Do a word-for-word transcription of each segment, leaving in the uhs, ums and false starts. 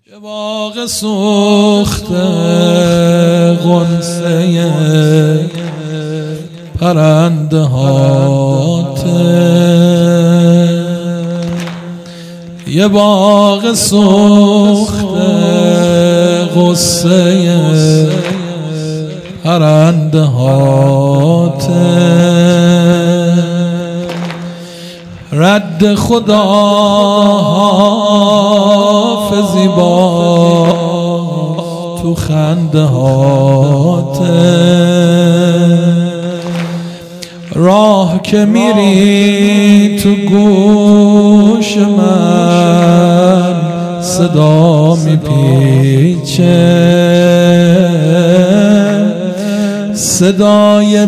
یه باغ سوخته غنچه پرنده هاته، یه باغ سوخته غصه پرنده هاته، رد خدا حافظی با تو خنده هاته، راه که میری تو گوش من صدا میپیچه، صدای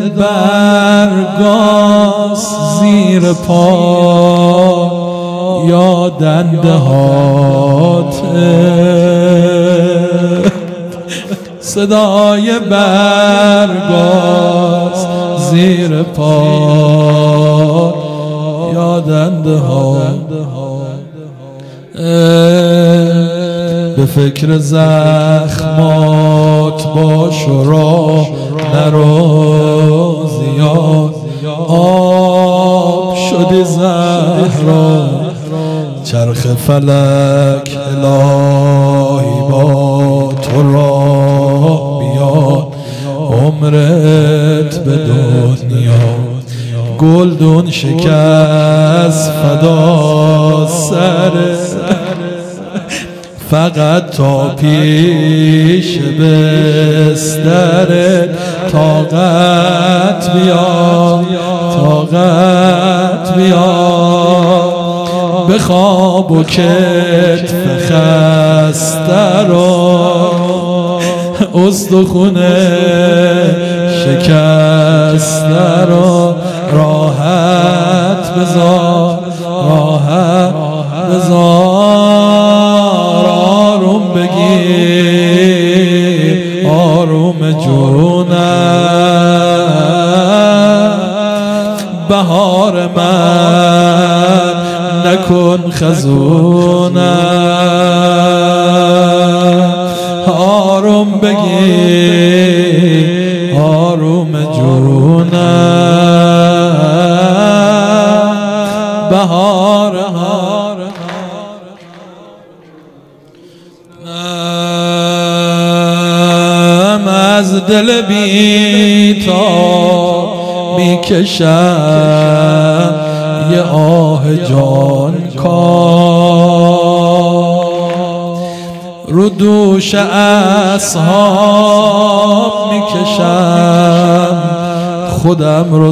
برگاس زیر پا یا دنده هاته، صدای برگاس زیر پا یا دنده هاته، به فکر زخمات باش و راه نرو زیاد، آب شدی زهرا چرخ فلک الهی با تو راه بیاد، عمرت به دنیا گلدون شکست فدا سر، فقط تا پیش بستر طاقت بیا، طاقت بیا، بخواب و کتف خسته رو استخونه شکسته رو راحت بذار، راحت بذار، آروم بگیر آروم جونم، بهار من نکن خزونم، آروم بگیر آروم جونم، بهار من از دل بی تا میکشم یه آه جان کار، رو دوش اصحاب میکشم خودم رو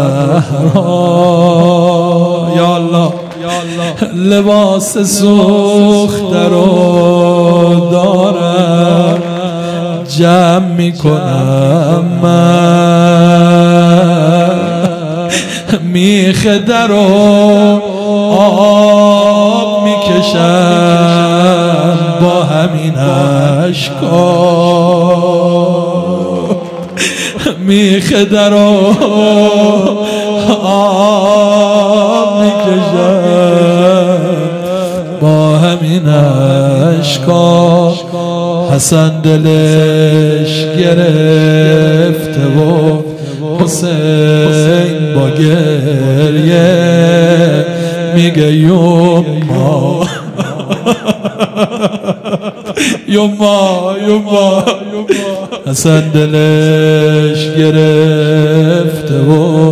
زهرا، یا الله لباس سوخته رو دارم جمع میکنم من، میخ در و آب میکشم با همین اشکا، میخ در و آب میکشم با همین اشکا، حسن دلش گرفته و حسین با گریه میگه یما یما یما، حسن دلش گرفته و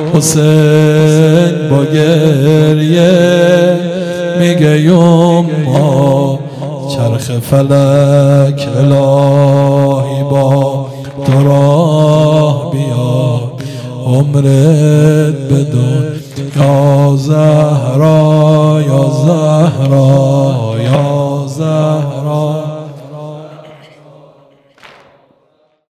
حسین با گریه میگه یما، چرخ فلک الهی با تو راه بیاد، عمرت بدون یا زهرا یا زهرا یا زهرا.